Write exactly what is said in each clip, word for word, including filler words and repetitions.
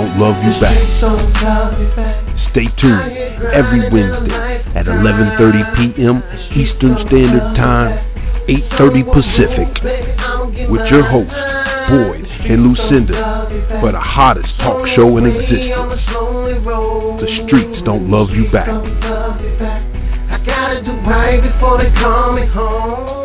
don't love you back. Stay tuned every Wednesday at eleven thirty p.m. Eastern Standard Time, eight thirty Pacific, with your hosts, Boyd and Lucinda, for the hottest talk show in existence. The streets don't love you back. I gotta do right before they call me home.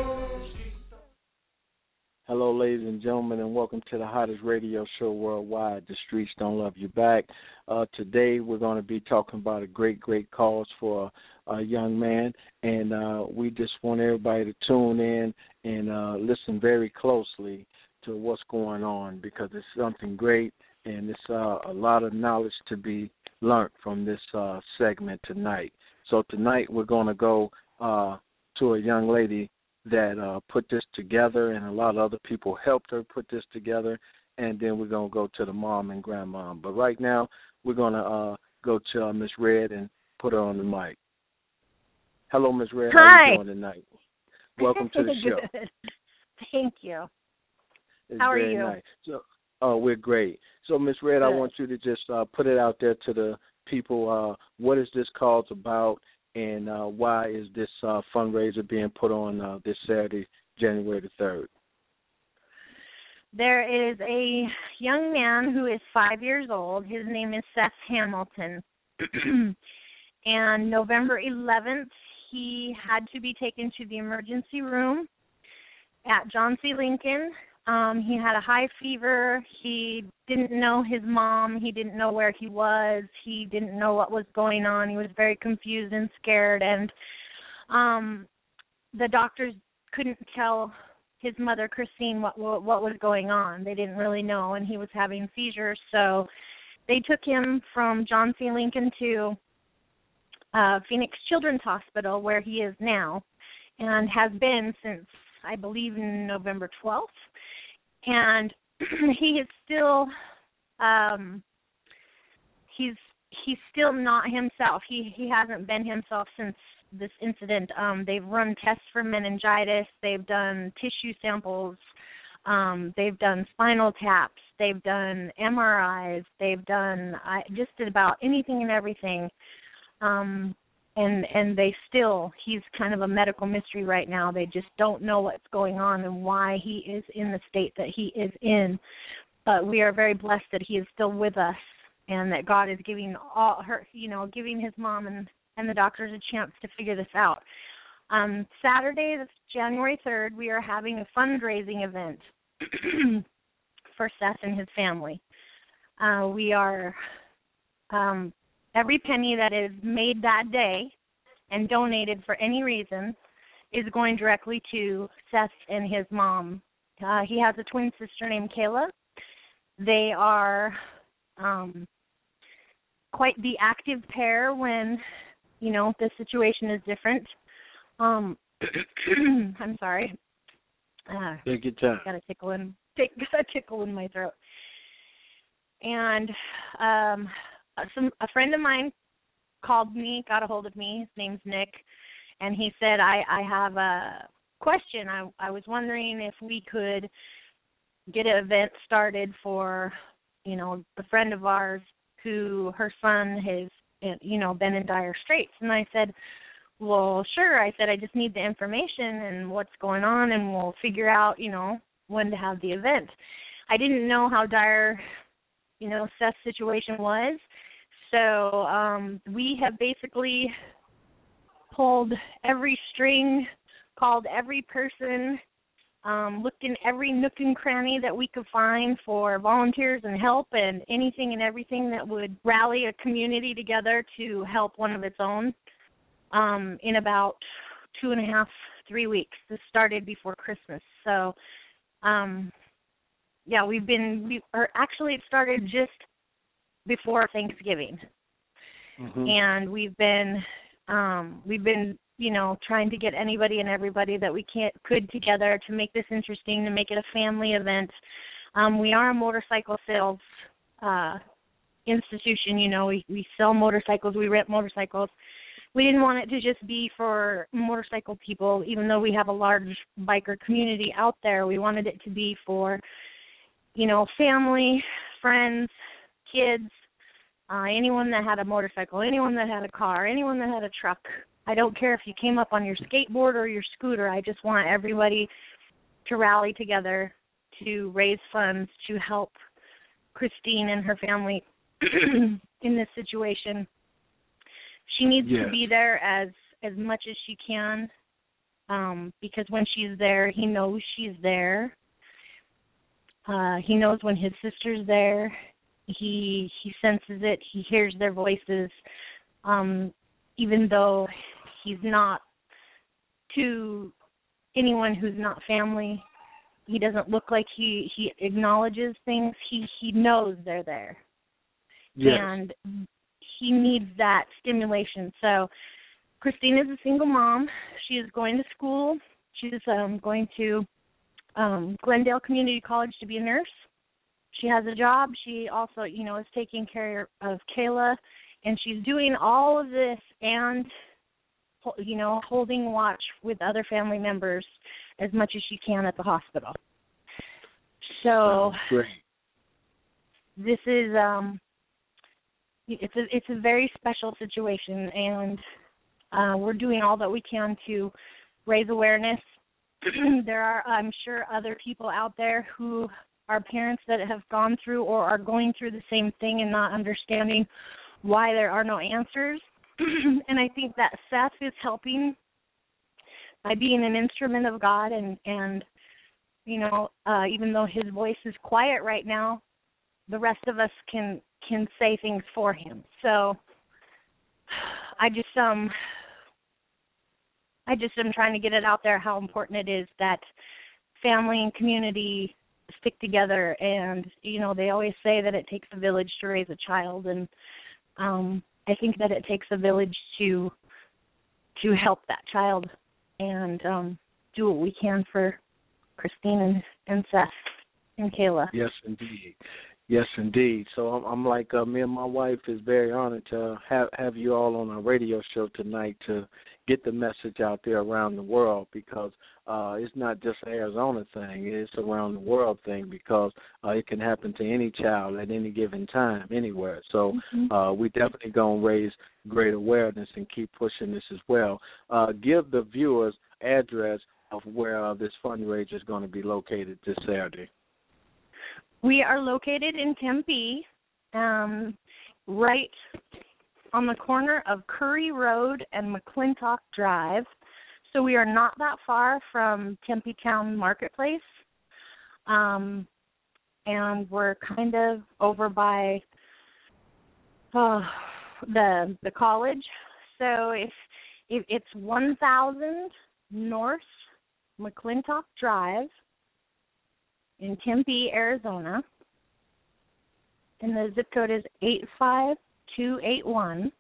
Hello, ladies and gentlemen, and welcome to the hottest radio show worldwide, The Streets Don't Love You Back. Uh, today, we're going to be talking about a great, great cause for a, a young man, and uh, we just want everybody to tune in and uh, listen very closely to what's going on, because it's something great, and it's uh, a lot of knowledge to be learned from this uh, segment tonight. So tonight, we're going to go uh, to a young lady that uh, put this together, and a lot of other people helped her put this together, and then we're going to go to the mom and grandmom. But right now, we're going to uh, go to uh, Miss Red and put her on the mic. Hello, Miss Red. Hi. How are you doing tonight? Welcome to the show. Good. Thank you. It's How are very you? Nice. So, oh, we're great. So, Miss Red, Good. I want you to just uh, put it out there to the people. Uh, what is this cause about? And uh, why is this uh, fundraiser being put on uh, this Saturday, January the third? There is a young man who is five years old. His name is Seth Hamilton. And November eleventh, he had to be taken to the emergency room at John C. Lincoln. Um, he had a high fever. He didn't know his mom. He didn't know where he was. He didn't know what was going on. He was very confused and scared. And um, the doctors couldn't tell his mother, Christine, what, what what was going on. They didn't really know, and he was having seizures. So they took him from John C. Lincoln to uh, Phoenix Children's Hospital, where he is now, and has been since, I believe, November twelfth. And he is still, um, he's he's still not himself. He he hasn't been himself since this incident. Um, they've run tests for meningitis. They've done tissue samples. Um, they've done spinal taps. They've done M R Is. They've done I, just about anything and everything. Um, And and they still, he's kind of a medical mystery right now. They just don't know what's going on and why he is in the state that he is in. But we are very blessed that he is still with us, and that God is giving all her, you know, giving his mom and, and the doctors a chance to figure this out. Um, Saturday, January third, we are having a fundraising event for Seth and his family. Uh, we are... Um, Every penny that is made that day and donated for any reason is going directly to Seth and his mom. Uh, he has a twin sister named Kayla. They are um, quite the active pair when, you know, the situation is different. Um, I'm sorry. Uh, Take your time. Got a tickle in, take, got a tickle in my throat. And um, Some, a friend of mine called me, got a hold of me. His name's Nick, and he said, I, I have a question. I, I was wondering if we could get an event started for, you know, a friend of ours who her son has, you know, been in dire straits. And I said, well, sure. I said, I just need the information and what's going on, and we'll figure out, you know, when to have the event. I didn't know how dire, you know, Seth's situation was. So um, we have basically pulled every string, called every person, um, looked in every nook and cranny that we could find for volunteers and help and anything and everything that would rally a community together to help one of its own um, in about two and a half, three weeks. This started before Christmas. So, um, yeah, we've been, we, or actually it started just before Thanksgiving. Mm-hmm. And we've been, um, we've been, you know, trying to get anybody and everybody that we can't, could together to make this interesting, to make it a family event. Um, we are a motorcycle sales uh, institution, you know, we, we sell motorcycles, we rent motorcycles. We didn't want it to just be for motorcycle people, even though we have a large biker community out there. We wanted it to be for, you know, family, friends, kids, uh, anyone that had a motorcycle, anyone that had a car, anyone that had a truck. I don't care if you came up on your skateboard or your scooter. I just want everybody to rally together to raise funds to help Christine and her family in this situation. She needs yes. to be there as, as much as she can, um, because when she's there, he knows she's there. Uh, he knows when his sister's there. He he senses it. He hears their voices, um, even though he's not to anyone who's not family. He doesn't look like he, he acknowledges things. He he knows they're there. Yes. And he needs that stimulation. So Christine is a single mom. She is going to school. She's um, going to um, Glendale Community College to be a nurse. She has a job. She also, you know, is taking care of Kayla, and she's doing all of this and, you know, holding watch with other family members as much as she can at the hospital. So oh, great. This is um, it's a it's a very special situation, and uh, we're doing all that we can to raise awareness. There are, I'm sure, other people out there who are parents that have gone through or are going through the same thing and not understanding why there are no answers. And I think that Seth is helping by being an instrument of God, and, and you know, uh, even though his voice is quiet right now, the rest of us can can say things for him. So I just um I just am trying to get it out there how important it is that family and community stick together. And, you know, they always say that it takes a village to raise a child, and um, I think that it takes a village to to help that child and um, do what we can for Christine and, and Seth and Kayla. Yes, indeed. Yes, indeed. So I'm, I'm like, uh, me and my wife is very honored to have, have you all on our radio show tonight to get the message out there around the world, because uh, it's not just an Arizona thing. It's a around the world thing, because uh, it can happen to any child at any given time, anywhere. So mm-hmm. uh, we definitely going to raise great awareness and keep pushing this as well. Uh, give the viewers address of where uh, this fundraiser is going to be located this Saturday. We are located in Tempe, um, right on the corner of Curry Road and McClintock Drive. So we are not that far from Tempe Town Marketplace. Um, and we're kind of over by uh, the the college. So if, if it's one thousand North McClintock Drive in Tempe, Arizona, and the zip code is eight five two eight one.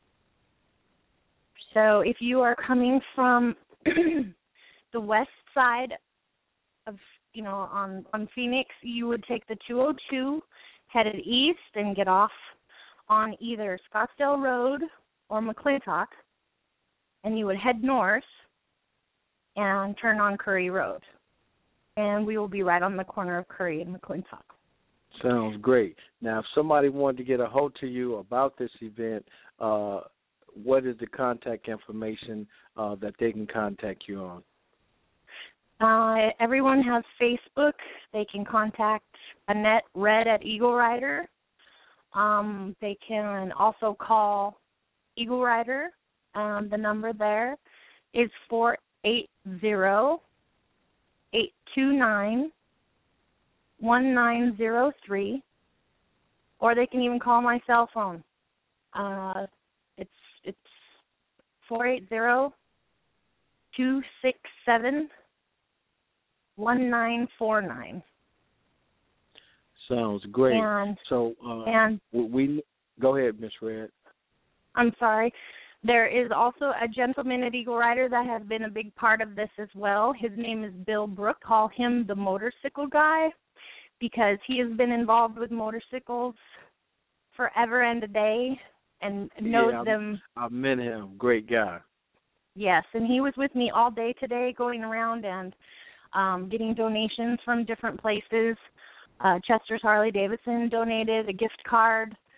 So if you are coming from the west side of, you know, on, on Phoenix, you would take the two oh two, headed east, and get off on either Scottsdale Road or McClintock, and you would head north and turn on Curry Road. And we will be right on the corner of Curry and McClintock. Sounds great. Now, if somebody wanted to get a hold to you about this event, uh, what is the contact information uh, that they can contact you on? Uh, everyone has Facebook. They can contact Annette Red at Eagle Rider. Um, they can also call Eagle Rider. Um, the number there is four eight zero, eight two nine, one nine zero three, or they can even call my cell phone. Uh, it's it's four eight zero, two six seven, one nine four nine. Sounds great. And, so uh, and we, we go ahead, Miss Red. I'm sorry. There is also a gentleman at Eagle Rider that has been a big part of this as well. His name is Bill Brook. Call him the motorcycle guy, because he has been involved with motorcycles forever and a day and knows yeah, them. I've met him. Great guy. Yes, and he was with me all day today going around and um, getting donations from different places. Uh, Chester's Harley Davidson donated a gift card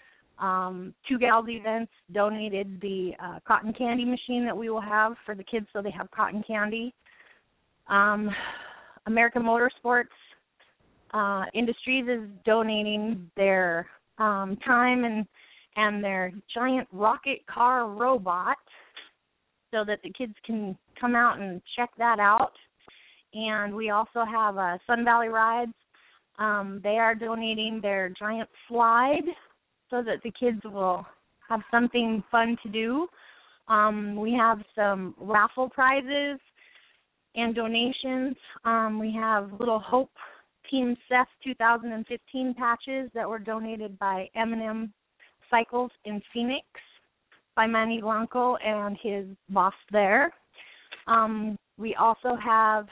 Um, Two Gals Events donated the uh, cotton candy machine that we will have for the kids so they have cotton candy. Um, American Motorsports uh, Industries is donating their um, time and, and their giant rocket car robot so that the kids can come out and check that out. And we also have uh, Sun Valley Rides. Um, they are donating their giant slide so that the kids will have something fun to do. Um, we have some raffle prizes and donations. Um, we have Little Hope Team Seth two thousand fifteen patches that were donated by M and M Cycles in Phoenix by Manny Blanco and his boss there. Um, we also have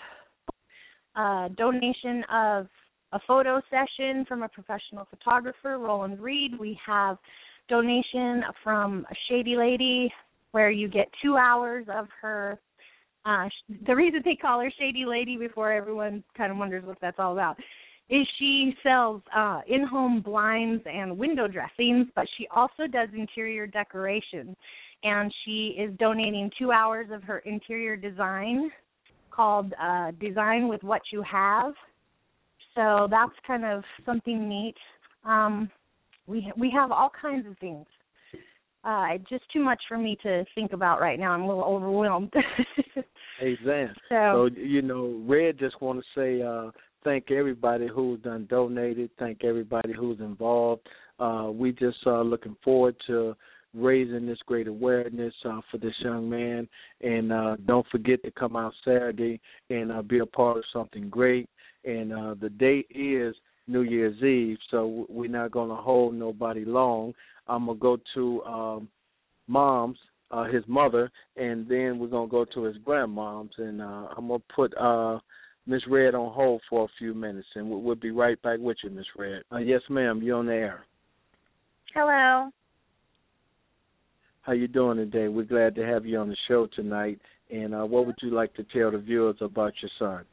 a donation of a photo session from a professional photographer, Roland Reed. We have donation from a Shady Lady where you get two hours of her. Uh, the reason they call her Shady Lady, before everyone kind of wonders what that's all about, is she sells uh, in-home blinds and window dressings, but she also does interior decoration. And she is donating two hours of her interior design called uh, Design with What You Have. So that's kind of something neat. Um, we we have all kinds of things. Uh, just too much for me to think about right now. I'm a little overwhelmed. Hey, Zan. So, so, you know, Red just want to say uh, thank everybody who's done donated. Thank everybody who's involved. Uh, we just uh, looking forward to raising this great awareness uh, for this young man. And uh, don't forget to come out Saturday and uh, be a part of something great. And uh, the date is New Year's Eve, so we're not going to hold nobody long. I'm going to go to um, Mom's, uh, his mother, and then we're going to go to his grandmom's. And uh, I'm going to put uh, Miss Red on hold for a few minutes, and we'll, we'll be right back with you, Miss Red. Uh, yes, ma'am, you're on the air. Hello. How you doing today? We're glad to have you on the show tonight. And uh, what would you like to tell the viewers about your son?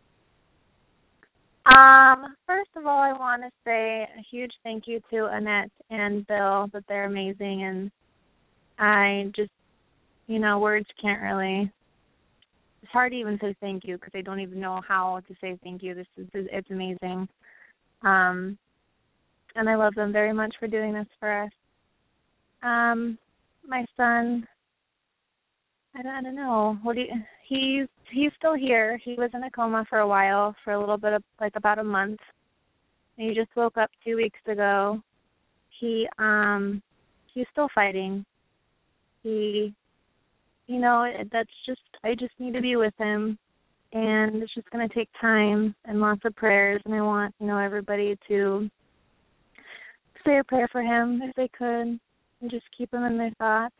Um, first of all, I want to say a huge thank you to Annette and Bill, that they're amazing, and I just, you know, words can't really, it's hard to even say thank you because I don't even know how to say thank you. This is, it's amazing. Um, and I love them very much for doing this for us. Um, my son, I don't, I don't know. What do you, he's he's still here. He was in a coma for a while, for a little bit of like about a month. And he just woke up two weeks ago. He um he's still fighting. He, you know, that's just I just need to be with him, and it's just gonna take time and lots of prayers. And I want you know everybody to say a prayer for him if they could, and just keep him in their thoughts.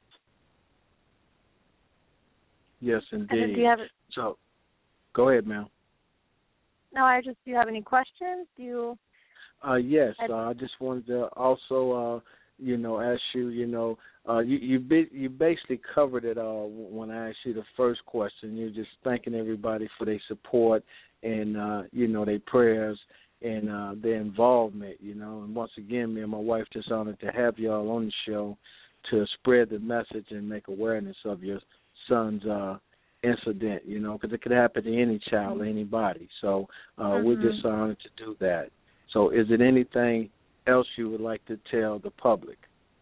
Yes, indeed. Do you have, so, go ahead, ma'am. No, I just, do you have any questions? Do you? Uh, yes, uh, I just wanted to also, uh, you know, ask you, you know, uh, you you, be, you basically covered it all when I asked you the first question. You're just thanking everybody for their support and, uh, you know, their prayers and uh, their involvement, you know. And once again, me and my wife just honored to have y'all on the show to spread the message and make awareness of your son's uh, incident, you know, because it could happen to any child or anybody. So uh, mm-hmm. we're just honored to do that. So is it anything else you would like to tell the public?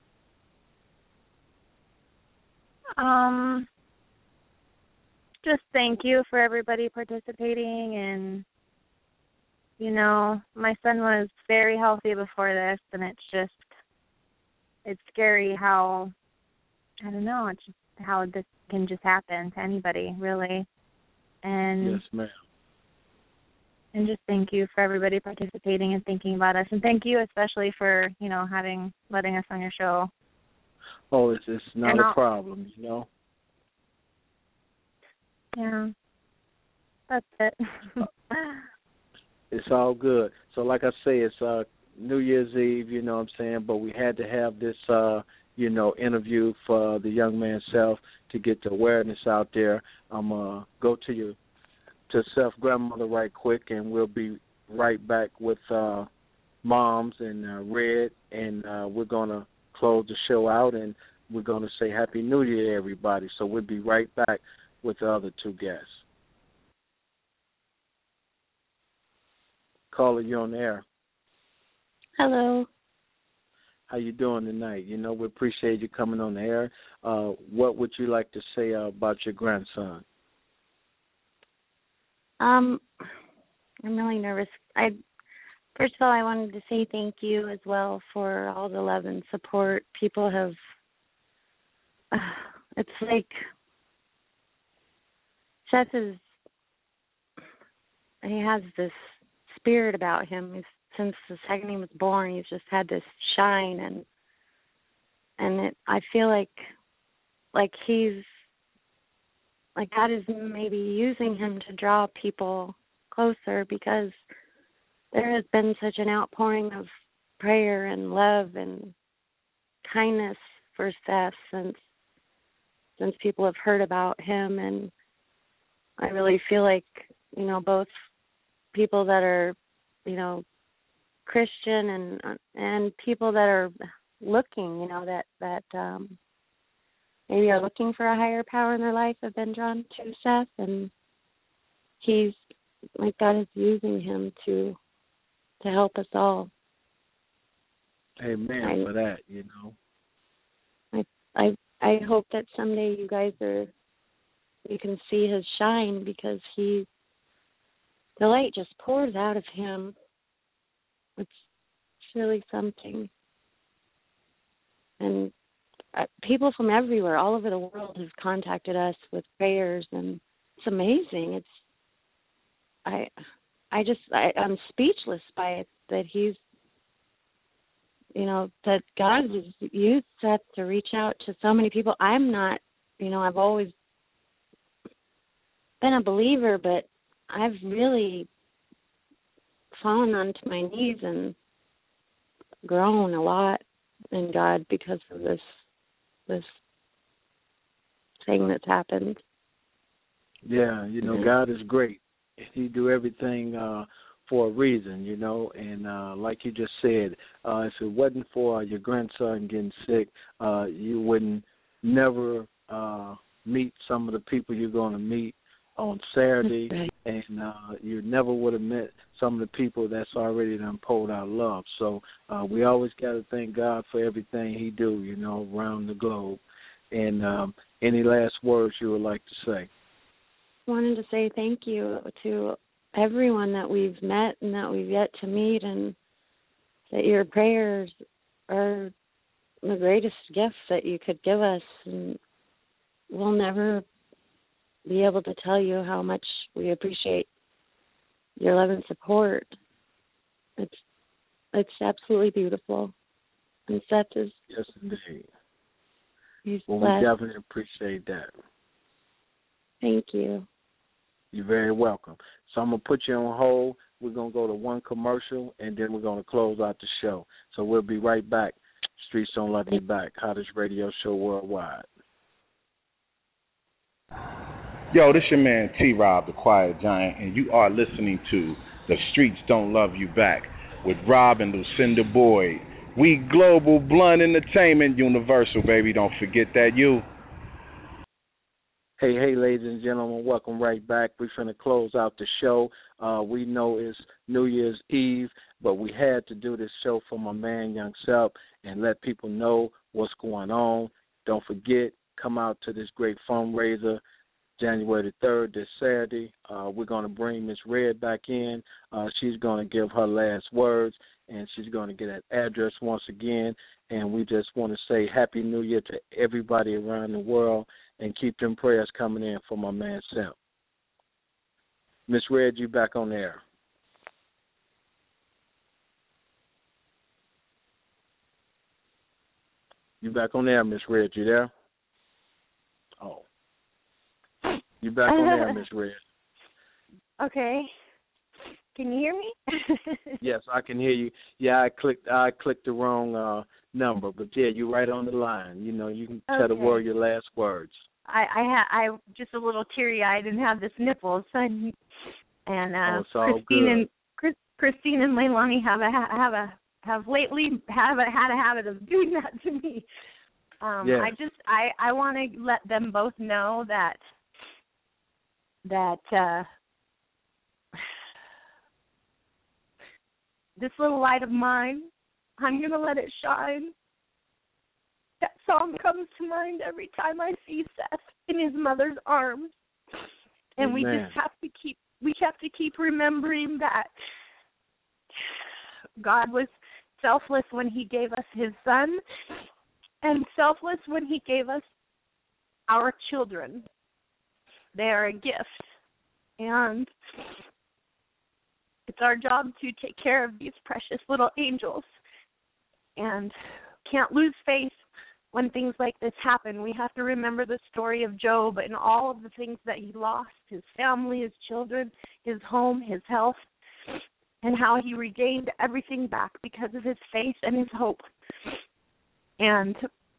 Um, just thank you for everybody participating. And, you know, my son was very healthy before this, and it's just, it's scary how, I don't know, it's just how this can just happen to anybody, really. And yes, ma'am. And just thank you for everybody participating and thinking about us, and thank you especially for you know having letting us on your show. Oh, it's it's not and a I'll, problem, you know. Yeah, that's it. It's all good. So, like I say, it's uh, New Year's Eve, you know what I'm saying. But we had to have this. Uh, you know, interview for the young man's self to get the awareness out there. I'm going to go to you, to Self Grandmother right quick, and we'll be right back with uh, Moms and uh, Red, and uh, we're going to close the show out, and we're going to say Happy New Year to everybody. So we'll be right back with the other two guests. Caller, you're on the air. Hello. How you doing tonight? You know, we appreciate you coming on the air. Uh, what would you like to say uh, about your grandson? Um, I'm really nervous. I first of all, I wanted to say thank you as well for all the love and support. People have. Uh, it's like Seth is. He has this spirit about him. He's, since the second he was born, he's just had this shine, and and it, I feel like like he's like God is maybe using him to draw people closer, because there has been such an outpouring of prayer and love and kindness for Seth since since people have heard about him, and I really feel like, you know, both people that are, you know, Christian and and people that are looking, you know, that that um, maybe are looking for a higher power in their life have been drawn to Seth, and he's like God is using him to to help us all. Amen I, for that, you know. I I I hope that someday you guys are you can see his shine, because he the light just pours out of him. It's, it's really something. And uh, people from everywhere, all over the world, have contacted us with prayers, and it's amazing. It's I, I just I, I'm speechless by it, that he's, you know, that God has used Seth to reach out to so many people. I'm not, you know, I've always been a believer, but I've really fallen onto my knees and grown a lot in God because of this this thing that's happened. Yeah, you know, God is great. He do everything uh, for a reason, you know, and uh, like you just said, uh, if it wasn't for your grandson getting sick, uh, you wouldn't never uh, meet some of the people you're going to meet on Saturday, right. and uh, you never would have met some of the people that's already done poured out love. So uh, we always got to thank God for everything he do, you know, around the globe. And um, any last words you would like to say? I wanted to say thank you to everyone that we've met and that we've yet to meet, and that your prayers are the greatest gift that you could give us, and we'll never be able to tell you how much we appreciate your love and support. It's it's absolutely beautiful. And Seth is... Yes, indeed. He's well, blessed. We definitely appreciate that. Thank you. You're very welcome. So I'm going to put you on hold. We're going to go to one commercial, and then we're going to close out the show. So we'll be right back. Streets Don't Love You Back, hottest radio show worldwide. Yo, this your man T-Rob, the Quiet Giant, and you are listening to The Streets Don't Love You Back with Rob and Lucinda Boyd. We global blunt entertainment universal, baby. Don't forget that you. Hey, hey, ladies and gentlemen, welcome right back. We're going to close out the show. Uh, we know it's New Year's Eve, but we had to do this show for my man, Young Self, and let people know what's going on. Don't forget, come out to this great fundraiser, January the third, this Saturday. Uh, we're going to bring Miss Red back in. Uh, she's going to give her last words, and she's going to get an address once again. And we just want to say Happy New Year to everybody around the world, and keep them prayers coming in for my man, Sam. Miss Red, you back on the air. You back on the air, Miss Red. You there? Oh. You back on there, Miss Red. Okay. Can you hear me? Yes, I can hear you. Yeah, I clicked I clicked the wrong uh, number, but yeah, you're right on the line. You know, you can okay. tell the world your last words. I I ha- I just a little teary eyed and have this nipples and and uh, oh, Christine and Chris, Christine and Leilani have a have a have lately have a, had a habit of doing that to me. Um, yeah. I just I, I want to let them both know that that uh, this little light of mine, I'm going to let it shine. That song comes to mind every time I see Seth in his mother's arms. And Amen. we just have to keep we have to keep remembering that God was selfless when he gave us his son and selfless when he gave us our children. They are a gift. And it's our job to take care of these precious little angels. And can't lose faith when things like this happen. We have to remember the story of Job and all of the things that he lost, his family, his children, his home, his health, and how he regained everything back because of his faith and his hope. And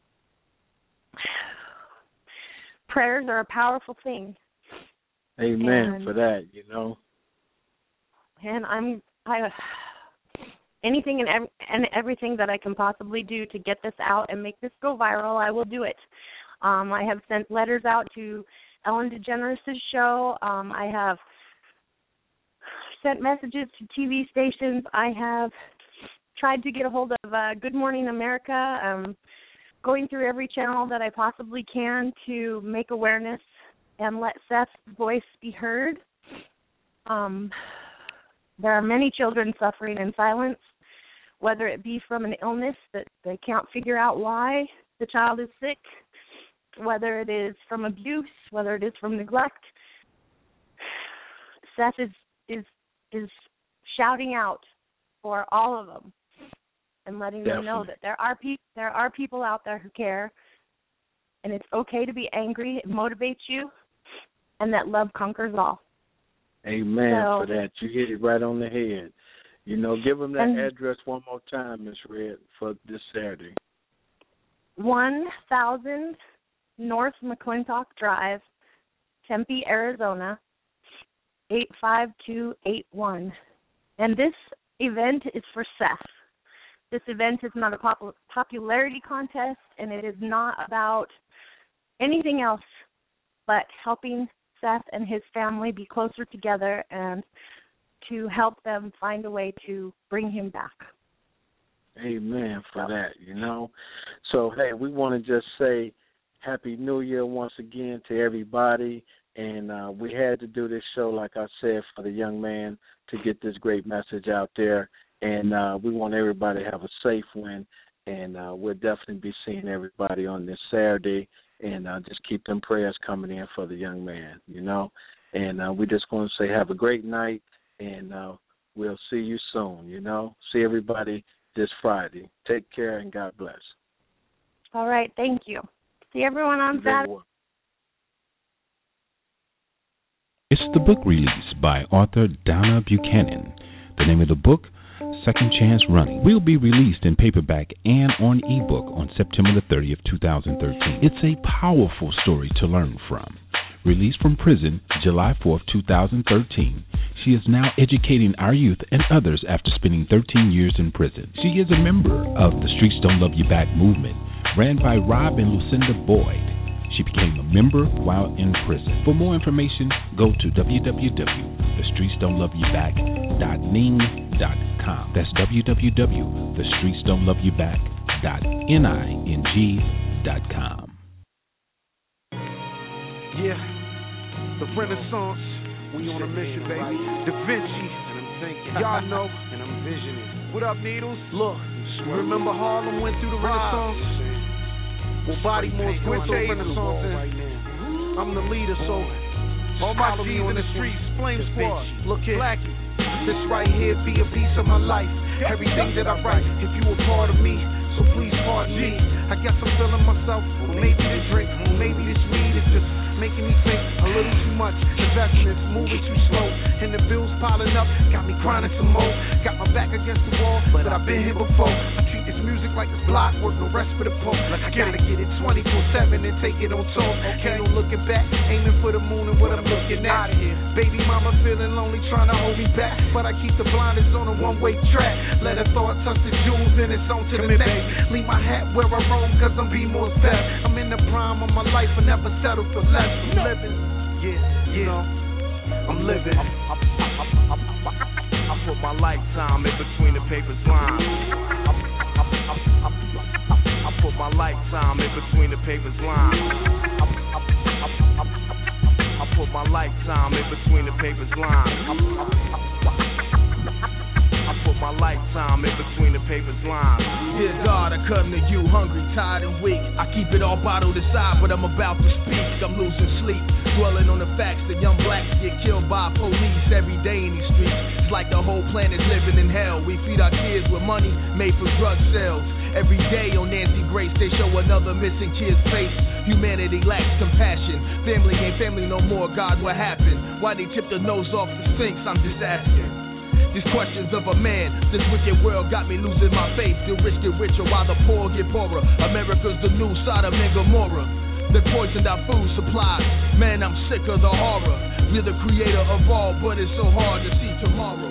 prayers are a powerful thing. Amen and, for that, you know. And I'm I anything and, ev- and everything that I can possibly do to get this out and make this go viral, I will do it. Um, I have sent letters out to Ellen DeGeneres' show. Um, I have sent messages to T V stations. I have tried to get a hold of uh, Good Morning America. Um, going through every channel that I possibly can to make awareness and let Seth's voice be heard. Um, there are many children suffering in silence, whether it be from an illness that they can't figure out why the child is sick, whether it is from abuse, whether it is from neglect. Seth is is is shouting out for all of them and letting Definitely. them know that there are pe- there are people out there who care, and it's okay to be angry. It motivates you, and that love conquers all. Amen so, for that. You hit it right on the head. You know, give them that and, address one more time, Miss Red, for this Saturday. one thousand North McClintock Drive, Tempe, Arizona, eight five two eight one. And this event is for Seth. This event is not a pop- popularity contest, and it is not about anything else but helping Seth and his family be closer together and to help them find a way to bring him back. Amen for that, you know. So, hey, we want to just say Happy New Year once again to everybody. And uh, we had to do this show, like I said, for the young man to get this great message out there. And uh, we want everybody to have a safe one. And uh, we'll definitely be seeing everybody on this Saturday. And uh, just keep them prayers coming in for the young man, you know. And uh, we're just going to say have a great night, and uh, we'll see you soon, you know. See everybody this Friday. Take care, and God bless. All right, thank you. See everyone on Saturday. It's the book release by author Donna Buchanan. The name of the book, Second Chance Running, will be released in paperback and on ebook on September the thirtieth, twenty thirteen. It's a powerful story to learn from. Released from prison July fourth, twenty thirteen, she is now educating our youth and others after spending thirteen years in prison. She is a member of the Streets Don't Love You Back movement, ran by Rob and Lucinda Boyd. She became a member while in prison. For more information, go to w w w dot the streets don't love you back dot ning dot com. That's w w w dot the streets don't love you back dot ning dot com. Yeah, the Renaissance. We on a mission, baby. Da Vinci. And I'm thinking. Y'all know. And I'm visioning. What up, Needles? Look, you remember Harlem went through the Renaissance? Well, Bodymore's going through a Renaissance. Right I'm the leader, so all my G's in the streets, Flame Squad. Look here, Blackie. This right here be a piece of my life. Everything that I write, if you a part of me, so please pardon me. I guess I'm feeling myself, or maybe the drink, or maybe this weed is just making me think a little too much. Investments moving too slow, and the bills piling up got me grinding some more. Got my back against the wall, but I've been here before. I treat this music like it's block work, no rest for the pole. Like I gotta get it twenty-four seven and take it on tour. Okay, no looking back, aiming for the moon and what I'm looking at. Baby mama feeling lonely, trying to hold me back, but I keep the blinders on a one-way track. Let her thought touch the jewels and it's on to the next. Leave my hat where I roam, cause I'm B-More's best. I'm in the prime of my life and never settle for less. I'm living, yeah, yeah, I'm living. I, I, I, I, I, I put my lifetime in between the paper's lines. I, I, I, I, I, I put my lifetime in between the paper's lines. I, I, I, I, I, I put my lifetime in between the paper's lines. I, I, I, I put my lifetime in between the paper's lines. Dear God, I come to you hungry, tired, and weak. I keep it all bottled aside, but I'm about to speak. I'm losing sleep, dwelling on the facts that young blacks get killed by police every day in these streets. It's like the whole planet's living in hell. We feed our kids with money made for drug sales. Every day on Nancy Grace, they show another missing kid's face. Humanity lacks compassion. Family ain't family no more. God, what happened? Why they tip the nose off the Sphinx? I'm just asking. These questions of a man, this wicked world got me losing my faith. The rich get richer while the poor get poorer. America's the new Sodom and Gomorrah. They poisoned our food supplies. Man, I'm sick of the horror. We're the creator of all, but it's so hard to see tomorrow.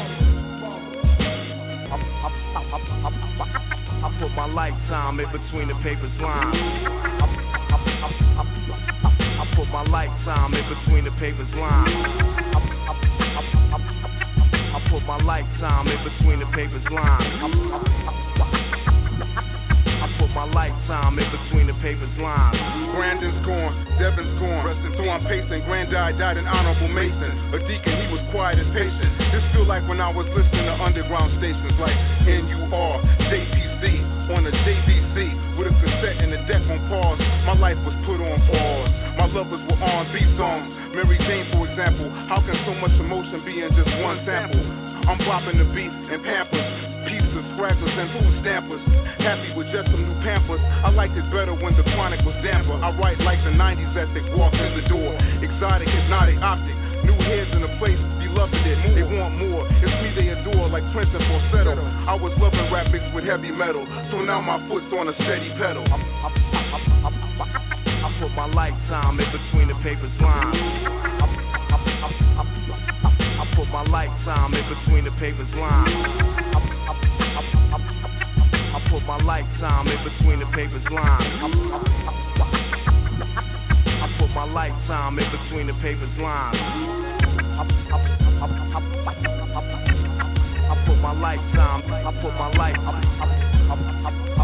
I, I, I, I, I, I put my lifetime in between the paper's lines. I, I, I, I, I, I put my lifetime in between the paper's lines. I, I, I, I, I put my lifetime in between the paper's lines. I, I, I, I put my lifetime in between the paper's lines. Brandon's gone, Devin's gone, so I'm pacing. Granddad died an honorable Mason. A deacon, he was quiet and patient. This feel like when I was listening to underground stations like N U R, J P C, on a J V C, with a cassette and a deck on pause. My life was put on pause. My lovers were R and B songs. Mary Jane, for example. How can so much emotion be in just one sample? I'm bopping the beat and Pampers, pieces, scratchers, and food stampers. Happy with just some new Pampers. I liked it better when the chronic was damper. I write like the nineties as they walked in the door. Exotic, hypnotic, optic. New heads in the place, be loving it. They want more. It's me they adore, like Prince and Falsetto. I was loving rap mixed with heavy metal, so now my foot's on a steady pedal. I, I, I, I, I, I put my lifetime in between the paper's lines. I, I, I, I, I, I put my lifetime in between the paper's lines. I, I, I, I, I, I put my lifetime in between the paper's lines. I, I, I, I put my lifetime in between the paper's lines. I, I, I, I, I, I, I put my lifetime. I put my life. I, I, I, I, I,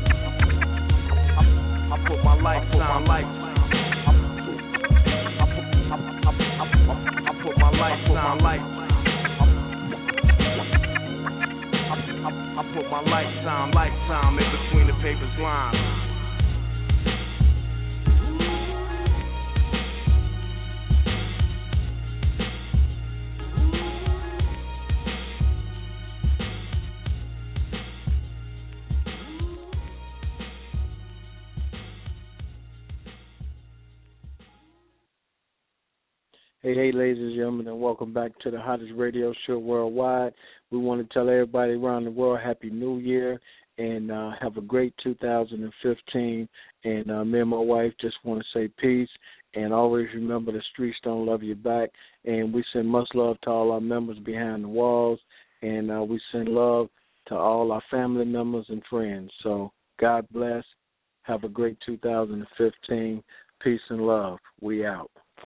I, I put my lifetime. Life. I put, I, I, I, I put my lifetime. Life. I, I, I put my lifetime, lifetime in between the paper's lines. Hey, hey, ladies and gentlemen, and welcome back to the hottest radio show worldwide. We want to tell everybody around the world Happy New Year and uh, have a great two thousand fifteen. And uh, me and my wife just want to say peace. And always remember the streets don't love you back. And we send much love to all our members behind the walls. And uh, we send love to all our family members and friends. So God bless. Have a great two thousand fifteen. Peace and love. We out.